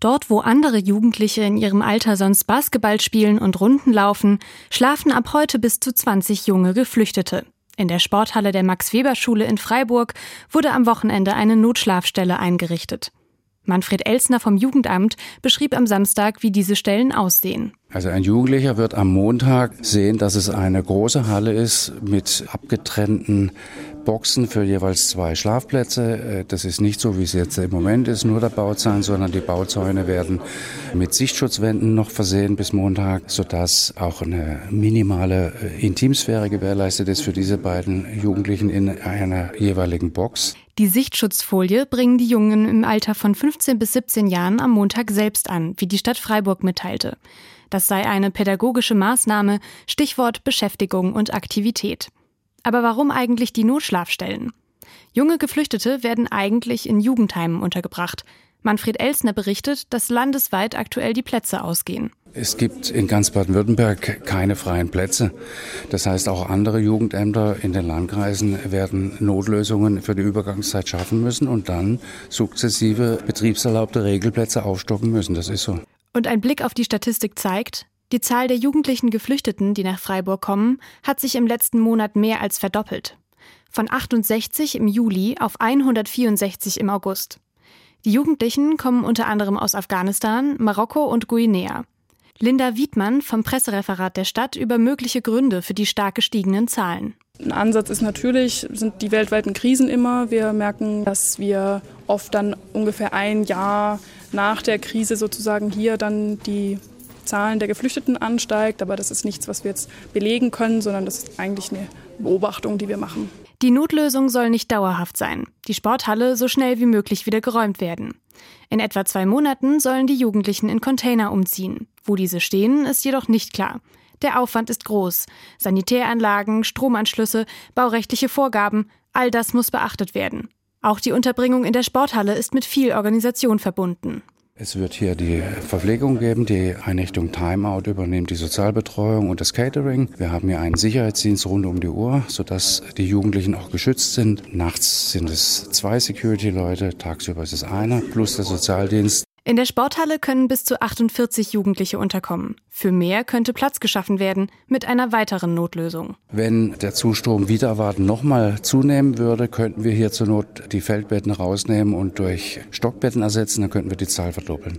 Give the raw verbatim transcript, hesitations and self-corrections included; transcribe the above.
Dort, wo andere Jugendliche in ihrem Alter sonst Basketball spielen und Runden laufen, schlafen ab heute bis zu zwanzig junge Geflüchtete. In der Sporthalle der Max-Weber-Schule in Freiburg wurde am Wochenende eine Notschlafstelle eingerichtet. Manfred Elsner vom Jugendamt beschrieb am Samstag, wie diese Stellen aussehen. Also ein Jugendlicher wird am Montag sehen, dass es eine große Halle ist mit abgetrennten Boxen für jeweils zwei Schlafplätze. Das ist nicht so, wie es jetzt im Moment ist, nur der Bauzaun, sondern die Bauzäune werden mit Sichtschutzwänden noch versehen bis Montag, sodass auch eine minimale Intimsphäre gewährleistet ist für diese beiden Jugendlichen in einer jeweiligen Box. Die Sichtschutzfolie bringen die Jungen im Alter von fünfzehn bis siebzehn Jahren am Montag selbst an, wie die Stadt Freiburg mitteilte. Das sei eine pädagogische Maßnahme, Stichwort Beschäftigung und Aktivität. Aber warum eigentlich die Notschlafstellen? Junge Geflüchtete werden eigentlich in Jugendheimen untergebracht. Manfred Elsner berichtet, dass landesweit aktuell die Plätze ausgehen. Es gibt in ganz Baden-Württemberg keine freien Plätze. Das heißt, auch andere Jugendämter in den Landkreisen werden Notlösungen für die Übergangszeit schaffen müssen und dann sukzessive betriebserlaubte Regelplätze aufstocken müssen. Das ist so. Und ein Blick auf die Statistik zeigt, die Zahl der jugendlichen Geflüchteten, die nach Freiburg kommen, hat sich im letzten Monat mehr als verdoppelt. Von achtundsechzig im Juli auf hundertvierundsechzig im August. Die Jugendlichen kommen unter anderem aus Afghanistan, Marokko und Guinea. Linda Wiedmann vom Pressereferat der Stadt über mögliche Gründe für die stark gestiegenen Zahlen. Ein Ansatz ist natürlich, sind die weltweiten Krisen immer. Wir merken, dass wir oft dann ungefähr ein Jahr nach der Krise sozusagen hier dann die Zahlen der Geflüchteten ansteigt. Aber das ist nichts, was wir jetzt belegen können, sondern das ist eigentlich eine Beobachtung, die wir machen. Die Notlösung soll nicht dauerhaft sein. Die Sporthalle so schnell wie möglich wieder geräumt werden. In etwa zwei Monaten sollen die Jugendlichen in Container umziehen. Wo diese stehen, ist jedoch nicht klar. Der Aufwand ist groß. Sanitäranlagen, Stromanschlüsse, baurechtliche Vorgaben, all das muss beachtet werden. Auch die Unterbringung in der Sporthalle ist mit viel Organisation verbunden. Es wird hier die Verpflegung geben, die Einrichtung Timeout übernimmt die Sozialbetreuung und das Catering. Wir haben hier einen Sicherheitsdienst rund um die Uhr, sodass die Jugendlichen auch geschützt sind. Nachts sind es zwei Security-Leute, tagsüber ist es einer, plus der Sozialdienst. In der Sporthalle können bis zu achtundvierzig Jugendliche unterkommen. Für mehr könnte Platz geschaffen werden mit einer weiteren Notlösung. Wenn der Zustrom wider Erwarten nochmal zunehmen würde, könnten wir hier zur Not die Feldbetten rausnehmen und durch Stockbetten ersetzen, dann könnten wir die Zahl verdoppeln.